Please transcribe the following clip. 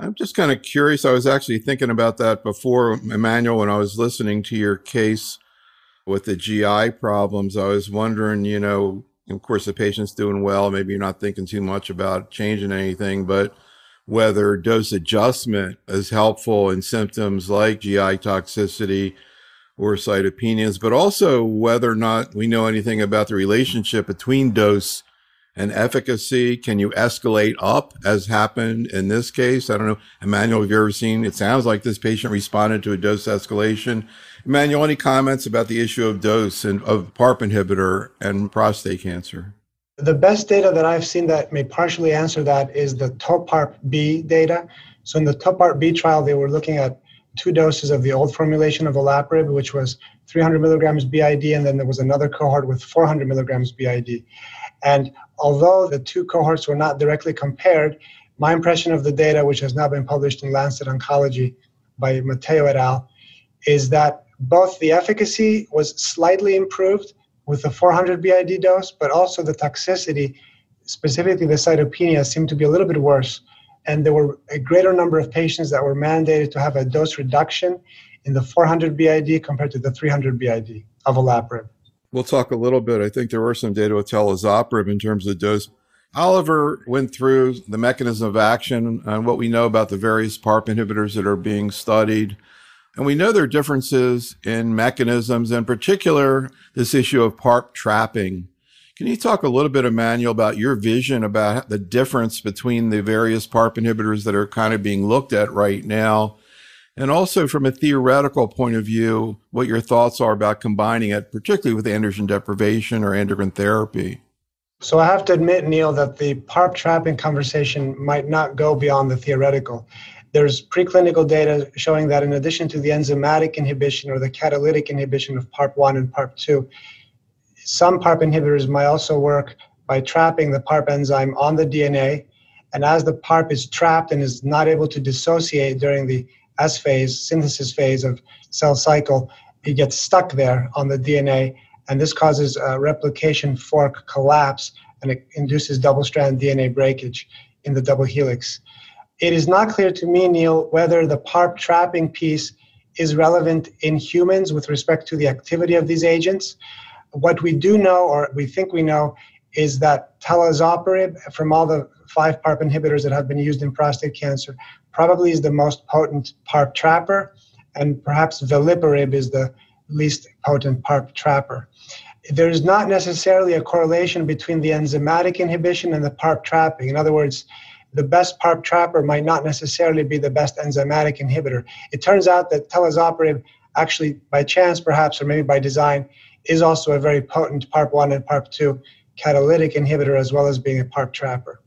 I'm just kind of curious. I was actually thinking about that before, Emmanuel, when I was listening to your case with the GI problems. I was wondering, of course, the patient's doing well. Maybe you're not thinking too much about changing anything, but whether dose adjustment is helpful in symptoms like GI toxicity or cytopenias, but also whether or not we know anything about the relationship between dose and efficacy. Can you escalate up, as happened in this case? I don't know, Emmanuel, have you ever seen, it sounds like this patient responded to a dose escalation. Emmanuel, any comments about the issue of dose and of PARP inhibitor and prostate cancer? The best data that I've seen that may partially answer that is the TOPARP-B data. So in the TOPARP-B trial, they were looking at 2 doses of the old formulation of olaparib, which was 300 milligrams BID, and then there was another cohort with 400 milligrams BID. And although the 2 cohorts were not directly compared, my impression of the data, which has now been published in Lancet Oncology by Matteo et al., is that both the efficacy was slightly improved with the 400 BID dose, but also the toxicity, specifically the cytopenia, seemed to be a little bit worse. And there were a greater number of patients that were mandated to have a dose reduction in the 400 BID compared to the 300 BID of olaparib. We'll talk a little bit. I think there were some data with talazoparib in terms of dose. Oliver went through the mechanism of action and what we know about the various PARP inhibitors that are being studied. And we know there are differences in mechanisms, in particular, this issue of PARP trapping. Can you talk a little bit, Emmanuel, about your vision about the difference between the various PARP inhibitors that are kind of being looked at right now? And also from a theoretical point of view, what your thoughts are about combining it, particularly with androgen deprivation or endocrine therapy. So I have to admit, Neil, that the PARP trapping conversation might not go beyond the theoretical. There's preclinical data showing that in addition to the enzymatic inhibition or the catalytic inhibition of PARP1 and PARP2, some PARP inhibitors might also work by trapping the PARP enzyme on the DNA. And as the PARP is trapped and is not able to dissociate during the S phase, synthesis phase of cell cycle, it gets stuck there on the DNA. And this causes a replication fork collapse, and it induces double-strand DNA breakage in the double helix. It is not clear to me, Neil, whether the PARP trapping piece is relevant in humans with respect to the activity of these agents. What we do know, or we think we know, is that talazoparib, from all the 5 PARP inhibitors that have been used in prostate cancer, probably is the most potent PARP trapper, and perhaps veliparib is the least potent PARP trapper. There is not necessarily a correlation between the enzymatic inhibition and the PARP trapping. In other words, the best PARP trapper might not necessarily be the best enzymatic inhibitor. It turns out that talazoparib, actually by chance perhaps, or maybe by design, is also a very potent PARP1 and PARP2 catalytic inhibitor, as well as being a PARP trapper.